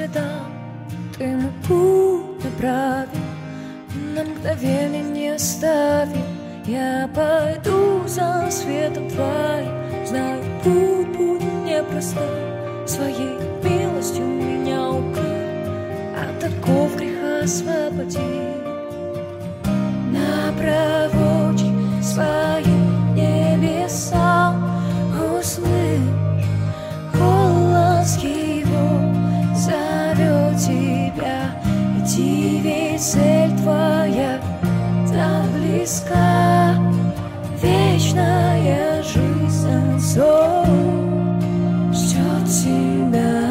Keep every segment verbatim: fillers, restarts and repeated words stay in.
следам. Ты мой путь направил, на мгновение не оставил. Я пойду за светом твоим, знаю, путь будет непростым. Своей милостью меня укрой, от оков греха освободи. На правочек своим небесам услышь, голос Его зовет тебя. Иди, ведь цель твоя так близка, вечная жизнь Отцов ждет тебя.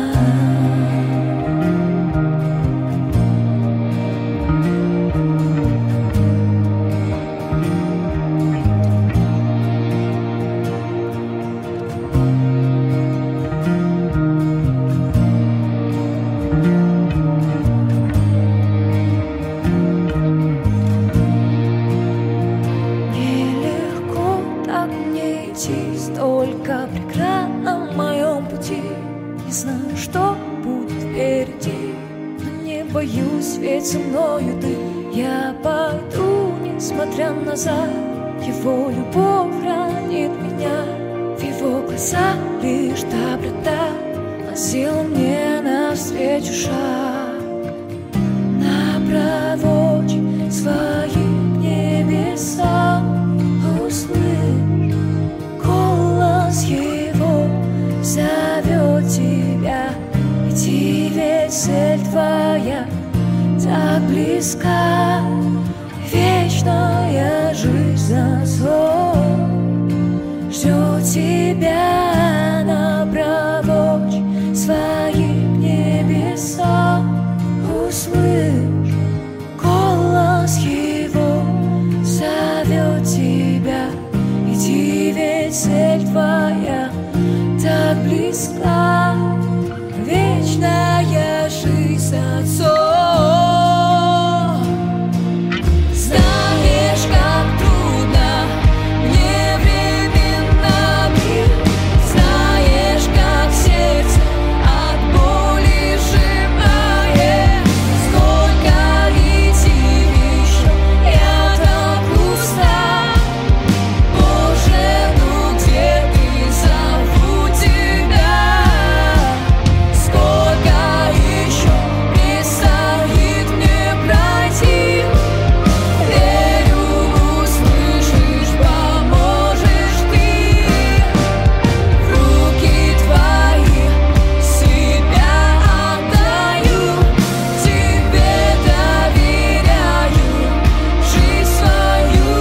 Столько преград на моем пути, не знаю, что будет впереди, но не боюсь, ведь со мною ты. Я пойду, несмотря назад, Его любовь хранит меня. В Его глазах лишь доброта, а сила мне навстречу шаг. На правочек своим небесам услышь, голос Его зовет тебя. Иди, ведь цель твоя так близка, вечная жизнь Отцов ждет тебя. На правочек своим небесам услышь, голос Его зовет тебя. Иди, ведь цель твоя так близка, вечная жизнь Отцов. Знаешь, как трудно мне временами, знаешь, как сердце от боли сжимает. Сколько идти еще, я так устал. Боже, ну где ты, зову тебя. Сколько еще предстоит мне пройти? Верю, услышишь, поможешь ты. В руки твои себя отдаю, тебе доверяю жизнь свою.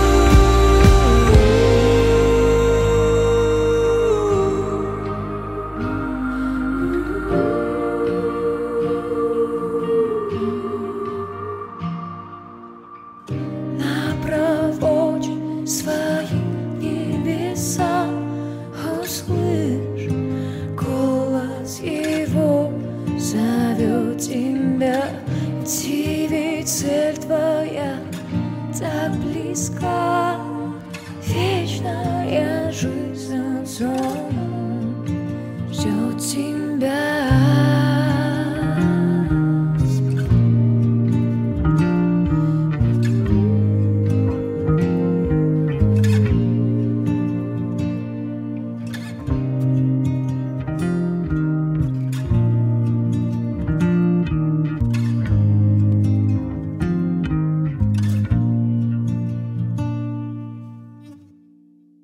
На правочек своим небесам услышь, голос Его зовет тебя. Иди, ведь цель твоя так близка,